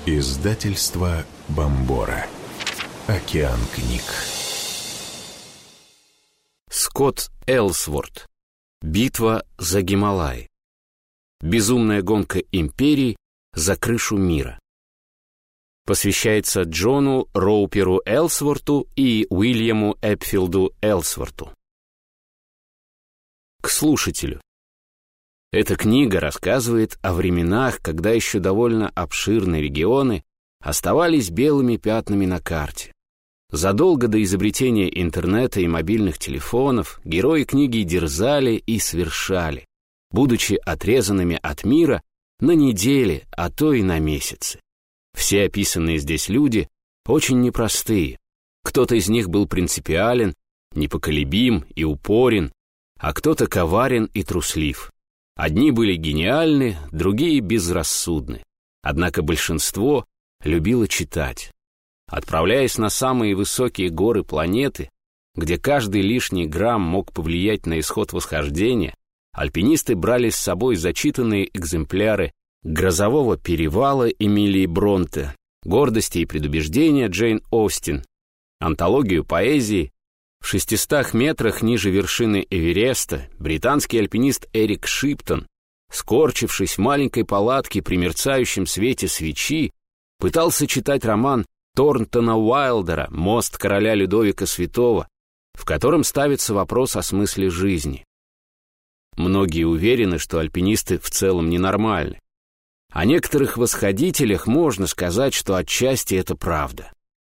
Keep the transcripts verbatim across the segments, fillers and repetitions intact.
Издательство Бомбора. Океан книг. Скотт Элсворт. Битва за Гималай. Безумная гонка империй за крышу мира. Посвящается Джону Роуперу Элсворту и Уильяму Эпфилду Элсворту. К слушателю. Эта книга рассказывает о временах, когда еще довольно обширные регионы оставались белыми пятнами на карте. Задолго до изобретения интернета и мобильных телефонов герои книги дерзали и свершали, будучи отрезанными от мира на недели, а то и на месяцы. Все описанные здесь люди очень непростые. Кто-то из них был принципиален, непоколебим и упорен, а кто-то коварен и труслив. Одни были гениальны, другие безрассудны. Однако большинство любило читать. Отправляясь на самые высокие горы планеты, где каждый лишний грамм мог повлиять на исход восхождения, альпинисты брали с собой зачитанные экземпляры «Грозового перевала» Эмилии Бронте, «Гордости и предубеждения» Джейн Остин, антологию поэзии. В шестистах метрах ниже вершины Эвереста британский альпинист Эрик Шиптон, скорчившись в маленькой палатке при мерцающем свете свечи, пытался читать роман Торнтона Уайлдера «Мост короля Людовика Святого», в котором ставится вопрос о смысле жизни. Многие уверены, что альпинисты в целом ненормальны. О некоторых восходителях можно сказать, что отчасти это правда.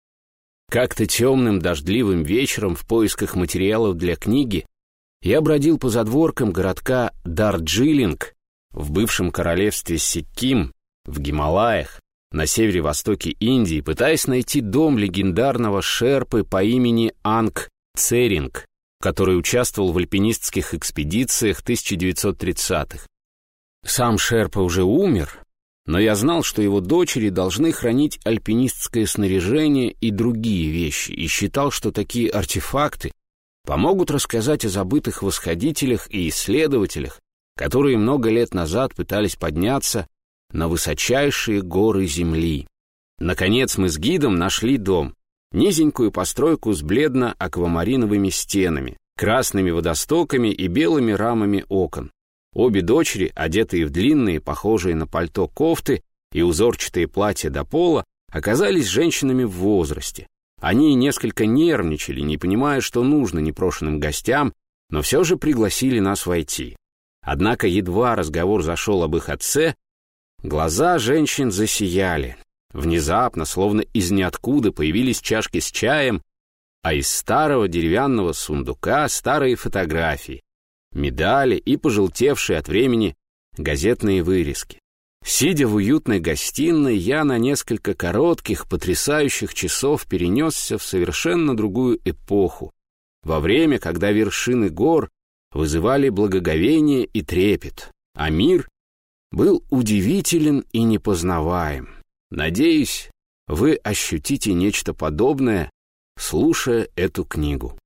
Как-то темным дождливым вечером в поисках материалов для книги я бродил по задворкам городка Дарджилинг в бывшем королевстве Сикким в Гималаях на северо-востоке Индии, пытаясь найти дом легендарного шерпы по имени Анг Церинг, который участвовал в альпинистских экспедициях тысяча девятьсот тридцатых. Сам шерпа уже умер, но я знал, что его дочери должны хранить альпинистское снаряжение и другие вещи, и считал, что такие артефакты помогут рассказать о забытых восходителях и исследователях, которые много лет назад пытались подняться на высочайшие горы Земли. Наконец мы с гидом нашли дом, низенькую постройку с бледно-аквамариновыми стенами, красными водостоками и белыми рамами окон. Обе дочери, одетые в длинные, похожие на пальто кофты и узорчатые платья до пола, оказались женщинами в возрасте. Они несколько нервничали, не понимая, что нужно непрошенным гостям, но все же пригласили нас войти. Однако едва разговор зашел об их отце, глаза женщин засияли. Внезапно, словно из ниоткуда, появились чашки с чаем, а из старого деревянного сундука старые фотографии, медали и пожелтевшие от времени газетные вырезки. Сидя в уютной гостиной, я на несколько коротких, потрясающих часов перенесся в совершенно другую эпоху, во время, когда вершины гор вызывали благоговение и трепет, а мир был удивителен и непознаваем. Надеюсь, вы ощутите нечто подобное, слушая эту книгу.